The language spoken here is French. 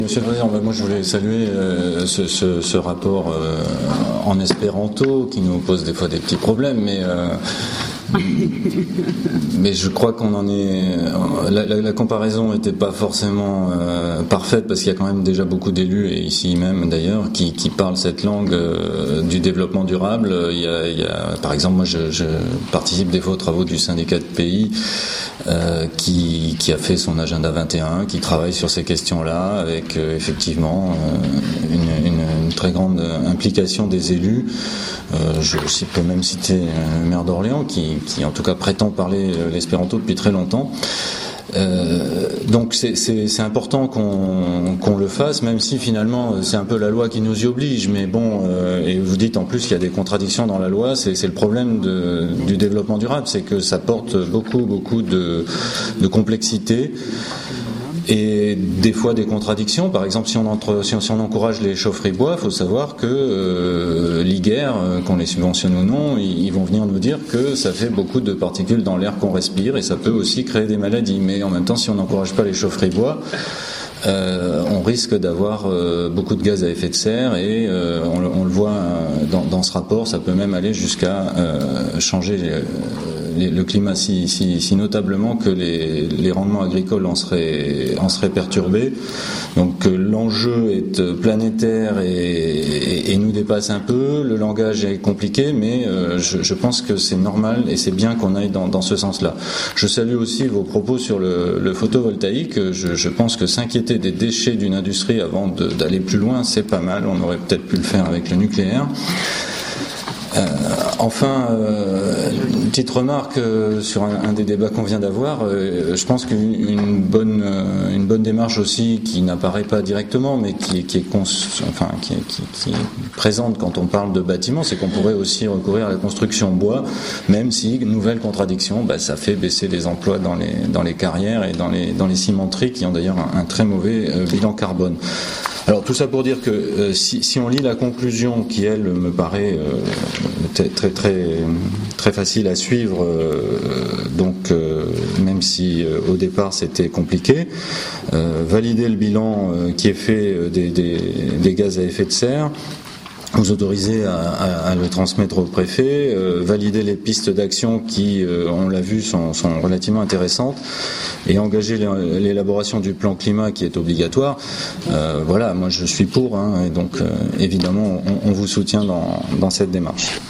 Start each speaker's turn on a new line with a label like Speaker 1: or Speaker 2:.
Speaker 1: Monsieur le Président, moi je voulais saluer ce rapport en espéranto qui nous pose des fois des petits problèmes, mais je crois qu'on en est. La comparaison n'était pas forcément parfaite parce qu'il y a quand même déjà beaucoup d'élus, et ici même d'ailleurs, qui parlent cette langue du développement durable. Il y a, par exemple, moi je participe des fois aux travaux du syndicat de pays qui a fait son agenda 21, qui travaille sur ces questions-là avec effectivement une très grande implication des élus. Je peux même citer le maire d'Orléans qui en tout cas prétend parler l'espéranto depuis très longtemps. Donc c'est important qu'on le fasse, même si finalement c'est un peu la loi qui nous y oblige. Mais bon, et vous dites en plus qu'il y a des contradictions dans la loi. C'est le problème du développement durable, c'est que ça porte beaucoup de complexité. Et des fois des contradictions. Par exemple, si on encourage les chaufferies bois, il faut savoir que l'IGER, qu'on les subventionne ou non, ils vont venir nous dire que ça fait beaucoup de particules dans l'air qu'on respire et ça peut aussi créer des maladies. Mais en même temps, si on n'encourage pas les chaufferies bois, on risque d'avoir beaucoup de gaz à effet de serre et on le voit dans ce rapport, ça peut même aller jusqu'à changer le climat si notablement que les rendements agricoles en seraient perturbés. Donc l'enjeu est planétaire et nous dépasse un peu. Le langage est compliqué, mais je pense que c'est normal et c'est bien qu'on aille dans ce sens-là. Je salue aussi vos propos sur le photovoltaïque. Je pense que s'inquiéter des déchets d'une industrie avant d'aller plus loin, c'est pas mal. On aurait peut-être pu le faire avec le nucléaire. Enfin, une petite remarque sur un des débats qu'on vient d'avoir. Je pense qu'une bonne démarche aussi qui n'apparaît pas directement, mais qui est présente quand on parle de bâtiments, c'est qu'on pourrait aussi recourir à la construction bois, même si nouvelle contradiction, ça fait baisser les emplois dans les carrières et dans les cimenteries qui ont d'ailleurs un très mauvais bilan carbone. Alors tout ça pour dire que si on lit la conclusion qui elle me paraît très facile à suivre, donc même si au départ c'était compliqué, valider le bilan qui est fait des gaz à effet de serre, vous autorisez à le transmettre au préfet, valider les pistes d'action qui, on l'a vu, sont relativement intéressantes, et engager l'élaboration du plan climat qui est obligatoire. Voilà, moi je suis pour, et donc évidemment on vous soutient dans cette démarche.